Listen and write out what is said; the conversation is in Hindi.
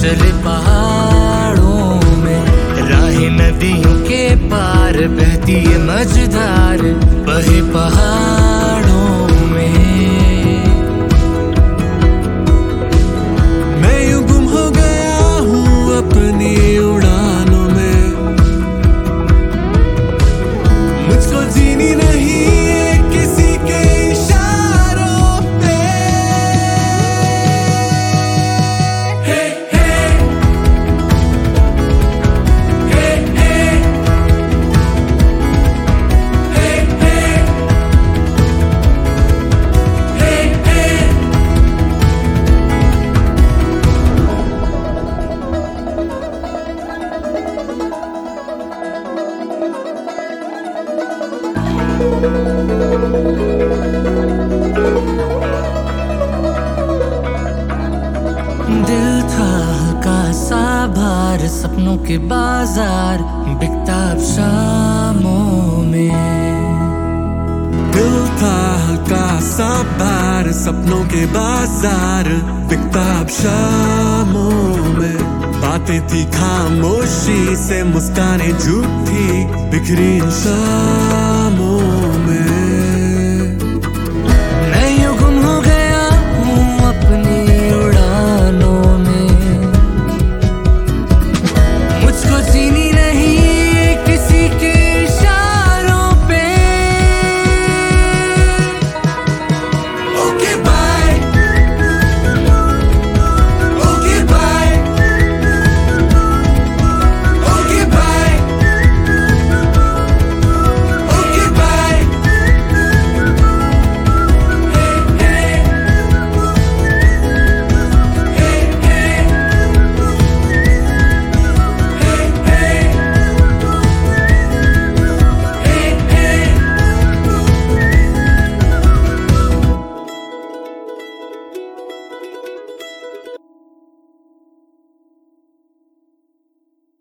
चले पहाड़ों में, राहें नदियों के पार बहती है मझधार, बहे पहाड़ों में। मैं यूं गुम हो गया हूँ अपनी उड़ानों में, मुझको जीनी नहीं है किसी के इशारों पे। हे हे हे हे हे हे हे। दिल था हल्का सा भार, सपनों के बाजार बिकता अब शामों में। दिल था हल्का सा भार, सपनों के बाजार बिकता अब शामों में। बातें थी खामोशी से, मुस्कानें झूठी बिखरी इन